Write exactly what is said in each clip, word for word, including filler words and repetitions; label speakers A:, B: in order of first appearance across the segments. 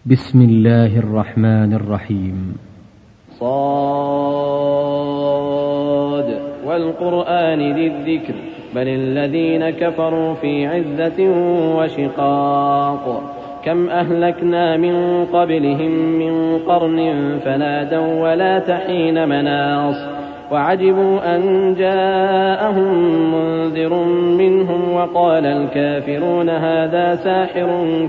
A: بسم الله الرحمن الرحيم.
B: صاد والقرآن ذي الذكر بل الذين كفروا في عزة وشقاق كم أهلكنا من قبلهم من قرن فنادوا ولا تحين مناص وعجبوا أن جاءهم منذر منهم وقال الكافرون هذا ساحر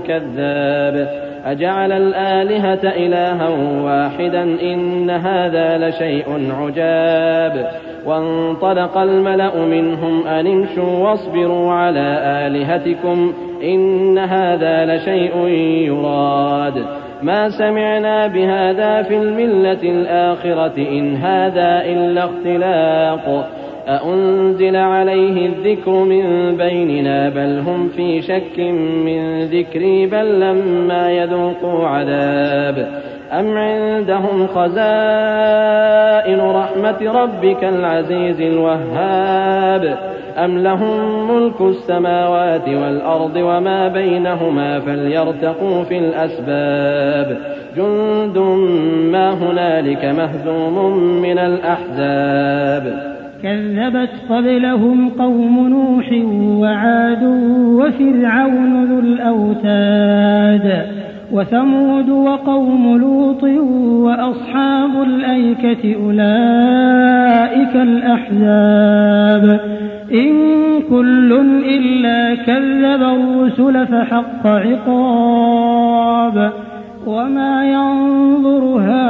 B: كذاب أجعل الآلهة إلها واحدا إن هذا لشيء عجاب وانطلق الملأ منهم أن امشوا واصبروا على آلهتكم إن هذا لشيء يراد ما سمعنا بهذا في الملة الآخرة إن هذا إلا اختلاق أأنزل عليه الذكر من بيننا بل هم في شك من ذكري بل لما يذوقوا عذاب أم عندهم خزائن رحمة ربك العزيز الوهاب أم لهم ملك السماوات والأرض وما بينهما فليرتقوا في الأسباب جند ما هنالك مهزوم من الأحزاب
C: كذبت قبلهم قوم نوح وعاد وفرعون ذو الأوتاد وثمود وقوم لوط وأصحاب الأيكة أولئك الأحزاب إن كل إلا كذب الرسل فحق عقاب وما ينظر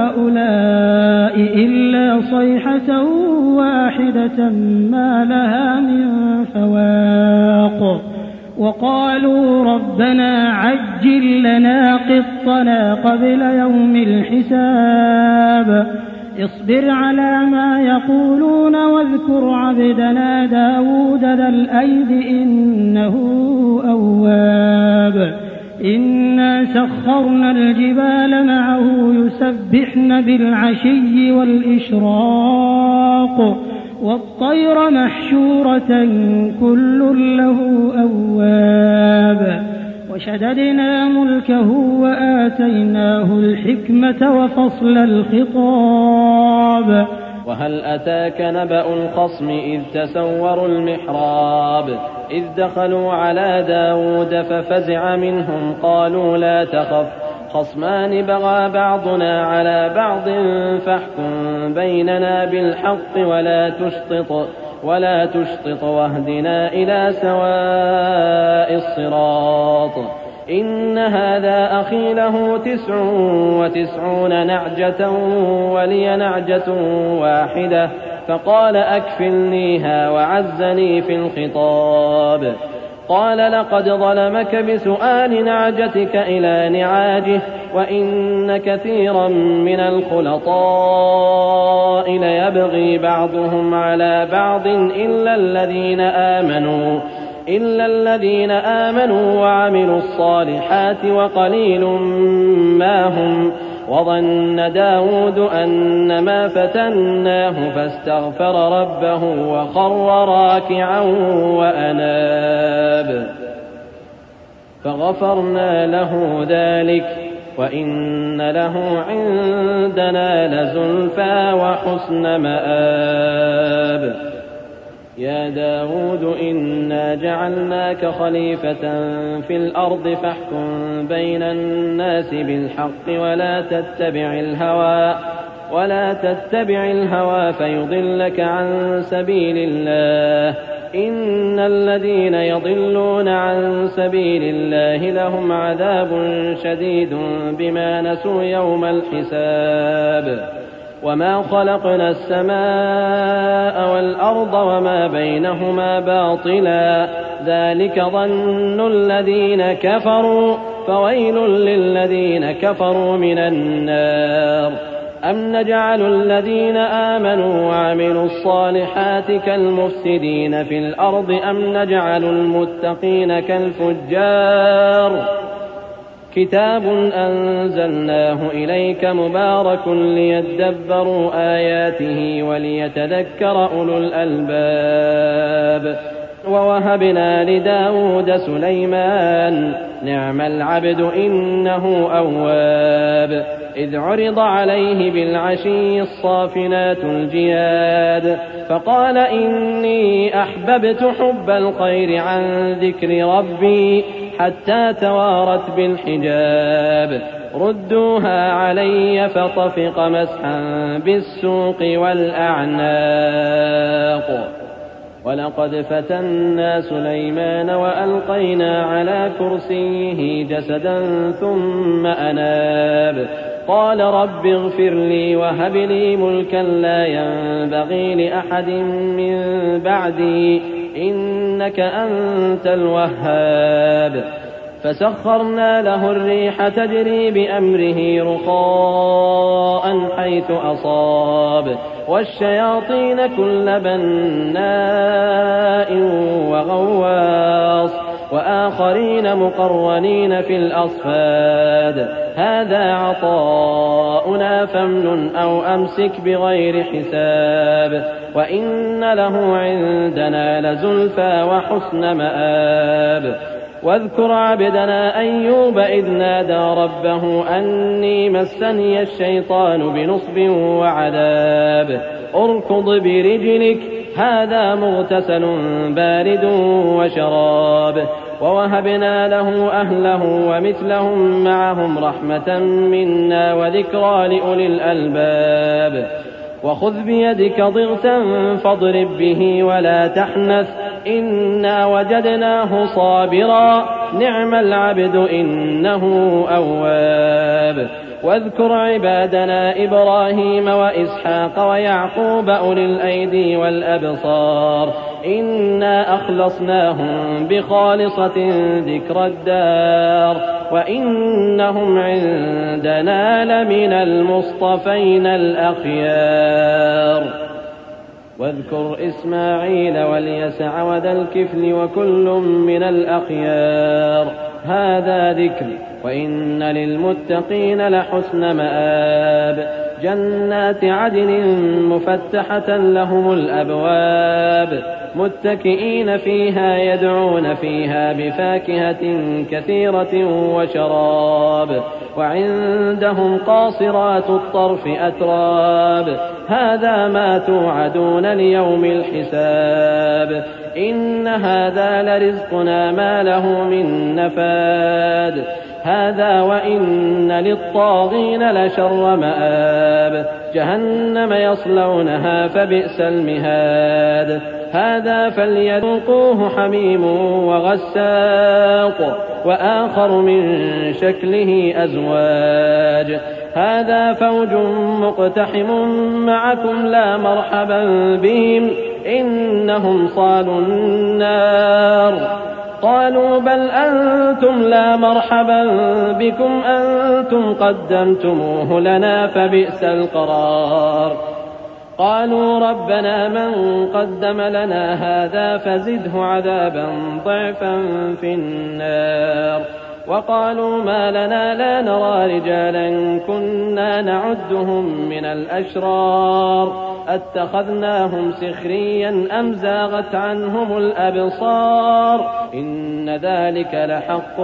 C: هؤلاء إلا صيحة واحدة ما لها من فواق وقالوا ربنا عجل لنا قطنا قبل يوم الحساب اصبر على ما يقولون واذكر عبدنا داود ذا الأيد إنه أواب إنا سخرنا الجبال معه يسبحن بالعشي والإشراق والطير محشورة كل له أواب وشددنا ملكه وآتيناه الحكمة وفصل الخطاب
B: وهل أتاك نبأ الخصم إذ تسوروا المحراب إذ دخلوا على داود ففزع منهم قالوا لا تخف خصمان بغى بعضنا على بعض فاحكم بيننا بالحق ولا تشطط ولا تشطط واهدنا إلى سواء الصراط إن هذا أخي له تسع وتسعون نعجة ولي نعجة واحدة فقال أكفلنيها وعزني في الخطاب قال لقد ظلمك بسؤال نعجتك إلى نعاجه وإن كثيرا من الخلطاء ليبغي بعضهم على بعض إلا الذين آمنوا إلا الذين آمنوا وعملوا الصالحات وقليل ما هم وظن داود أنما فتناه فاستغفر ربه وخر راكعا وأناب فغفرنا له ذلك وإن له عندنا لزلفى وحسن مآب يا داود إنا جعلناك خليفة في الأرض فاحكم بين الناس بالحق ولا تتبع الهوى ولا تتبع الهوى فيضلك عن سبيل الله إن الذين يضلون عن سبيل الله لهم عذاب شديد بما نسوا يوم الحساب وما خلقنا السماء والأرض وما بينهما باطلا ذلك ظن الذين كفروا فويل للذين كفروا من النار أم نجعل الذين آمنوا وعملوا الصالحات كالمفسدين في الأرض أم نجعل المتقين كالفجار كتاب أنزلناه إليك مبارك ليدبروا آياته وليتذكر أولو الألباب ووهبنا لداود سليمان نعم العبد إنه أواب إذ عرض عليه بالعشي الصافنات الجياد فقال إني أحببت حب الخير عن ذكر ربي حتى توارت بالحجاب ردوها علي فطفق مسحا بالسوق والأعناق ولقد فتنا سليمان وألقينا على كرسيه جسدا ثم أناب قال رب اغفر لي وهب لي ملكا لا ينبغي لأحد من بعدي إنك أنت الوهاب فسخرنا له الريح تجري بأمره رخاء حيث أصاب والشياطين كل بناء وغواص وآخرين مقرنين في الأصفاد هذا عطاؤنا فامنن أو أمسك بغير حساب وإن له عندنا لزلفى وحسن مآب واذكر عبدنا أيوب إذ نادى ربه أني مسني الشيطان بنصب وعذاب اركض برجلك هذا مغتسل بارد وشراب ووهبنا له أهله ومثلهم معهم رحمة منا وذكرى لأولي الألباب وخذ بيدك ضغثا فاضرب به ولا تحنث إنا وجدناه صابرا نعم العبد إنه أواب واذكر عبادنا إبراهيم وإسحاق ويعقوب أولي الأيدي والأبصار إنا أخلصناهم بخالصة ذكر الدار وإنهم عندنا لمن المصطفين الأخيار واذكر إسماعيل واليسع وذا الكفل وكل من الأخيار هذا ذكر وإن للمتقين لحسن مآب جنات عدن مفتحة لهم الأبواب متكئين فيها يدعون فيها بفاكهة كثيرة وشراب وعندهم قاصرات الطرف أتراب هذا ما توعدون ليوم الحساب إن هذا لرزقنا ما له من نفاد هذا وإن للطاغين لشر مآب جهنم يصلونها فبئس المهاد هذا فليذوقوه حميم وغساق وآخر من شكله أزواج هذا فوج مقتحم معكم لا مرحبا بهم إنهم صالوا النار قالوا بل أنتم لا مرحبا بكم أنتم قدمتموه لنا فبئس القرار قالوا ربنا من قدم لنا هذا فزده عذابا ضعفا في النار وقالوا ما لنا لا نرى رجالا كنا نعدهم من الأشرار أتخذناهم سخريا أم زاغت عنهم الأبصار إن ذلك لحق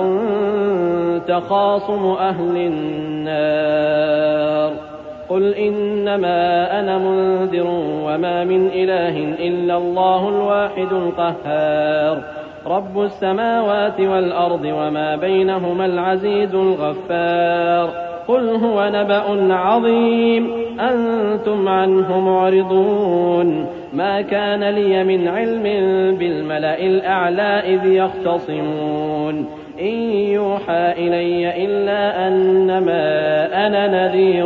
B: تخاصم أهل النار قل إنما أنا منذر وما من إله إلا الله الواحد القهار رب السماوات والأرض وما بينهما العزيز الغفار قل هو نبأ عظيم أنتم عنه معرضون ما كان لي من علم بالملأ الأعلى إذ يختصمون إن يوحى إلي إلا أنما أنا نذير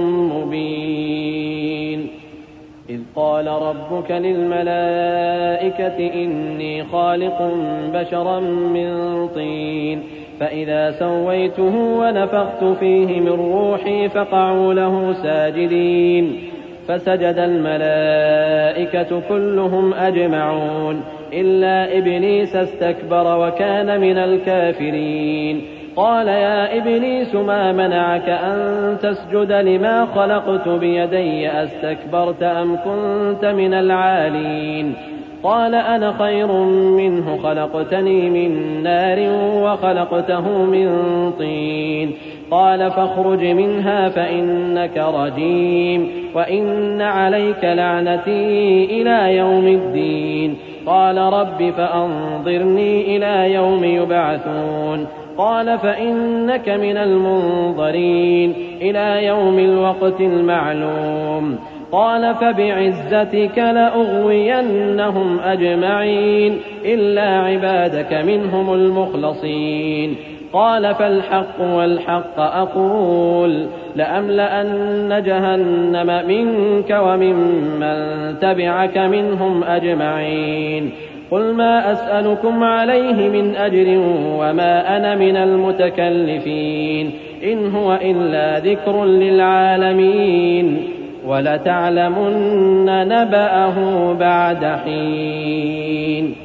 B: مبين إذ قال ربك للملائكة إني خالق بشرا من طين فإذا سويته ونفخت فيه من روحي فقعوا له ساجدين فسجد الملائكة كلهم أجمعون إلا إبليس استكبر وكان من الكافرين قال يا إبليس ما منعك أن تسجد لما خلقت بيدي أستكبرت أم كنت من العالين قال أنا خير منه خلقتني من نار وخلقته من طين قال فاخرج منها فإنك رجيم وإن عليك لعنتي إلى يوم الدين قال رب فأنظرني إلى يوم يبعثون قال فإنك من المنظرين إلى يوم الوقت المعلوم قال فبعزتك لأغوينهم أجمعين إلا عبادك منهم المخلصين قال فالحق والحق أقول لأملأن جهنم منك وممن تبعك منهم أجمعين قل ما أسألكم عليه من أجر وما أنا من المتكلفين إن هو إلا ذكر للعالمين ولتعلمن نبأه بعد حين.